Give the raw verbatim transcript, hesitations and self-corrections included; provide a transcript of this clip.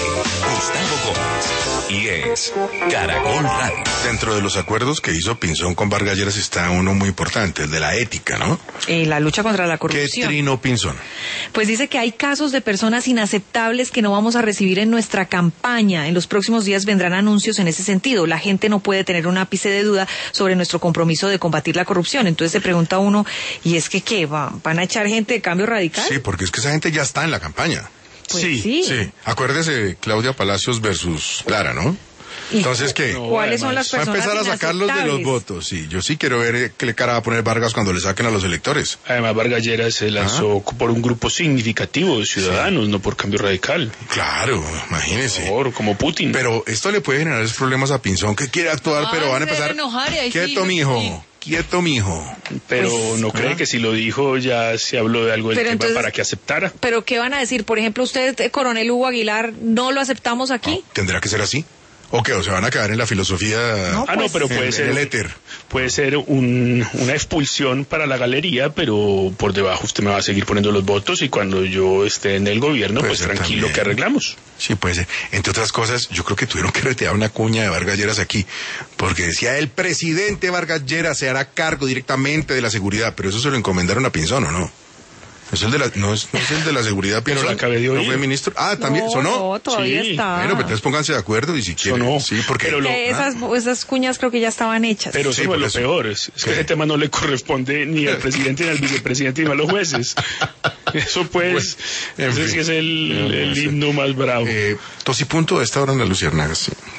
Gustavo Gómez y es Caracol Radio. Dentro de los acuerdos que hizo Pinzón con Vargas Lleras está uno muy importante, el de la ética, ¿no? Eh, la lucha contra la ¿Qué corrupción. trinó Pinzón? Pues dice que hay casos de personas inaceptables que no vamos a recibir en nuestra campaña. En los próximos días vendrán anuncios en ese sentido. La gente no puede tener un ápice de duda sobre nuestro compromiso de combatir la corrupción. Entonces se pregunta uno, ¿y es que qué? ¿Va- ¿Van a echar gente de Cambio Radical? Sí, porque es que esa gente ya está en la campaña. Pues sí. Sí, acuérdese Claudia Palacios versus Clara, ¿no? ¿Y Entonces, ¿qué? cu- ¿Cuáles son las Va a personas empezar a sacarlos de los inaceptables? votos, sí. Yo sí quiero ver eh, qué cara va a poner Vargas cuando le saquen a los electores. Además, Vargas Lleras se lanzó por un grupo significativo de ciudadanos, no por Cambio Radical. Claro, imagínese. Por, como Putin. Pero esto le puede generar problemas a Pinzón, que quiere actuar, Ay, pero van a se debe empezar... enojar y ahí Quieto, sí, mijo. sí. Quieto, mijo. Pero Pues, no cree ¿ah? que si lo dijo ya se habló de algo del Pero tema entonces- para que aceptara. ¿Pero qué van a decir? Por ejemplo, usted, eh, coronel Hugo Aguilar, ¿no lo aceptamos aquí? ¿Tendrá que ser así? ¿O qué? ¿O se van a quedar en la filosofía... No, Ah, no, pues, pero en puede ser, el éter? puede ser un, una expulsión para la galería, pero por debajo usted me va a seguir poniendo los votos y cuando yo esté en el gobierno, Puede pues ser tranquilo también. que arreglamos. Sí, puede ser. Entre otras cosas, yo creo que tuvieron que retirar una cuña de Vargas Lleras aquí, porque decía el presidente Vargas Lleras se hará cargo directamente de la seguridad, pero eso se lo encomendaron a Pinzón, ¿o no? ¿Es el de la, no, es, no es el de la seguridad, Pero Pinzón? lo acabé de ¿No oír. fue ministro? Ah, también, no, ¿sonó? No, todavía Sí. está. Bueno, pues entonces pónganse de acuerdo y si quieren. Sonó. Sí, porque... Pero lo- Que esas, esas cuñas creo que ya estaban hechas. Pero Sí, eso no por es lo eso. peor, es, es que ¿Qué? ese tema no le corresponde ni al presidente ni al vicepresidente ni a los jueces. Eso pues, Bueno, en ese fin. sí es el, No, no el sé. himno más bravo. Eh, Tosipunto a esta hora en la Luciérnagas. Sí.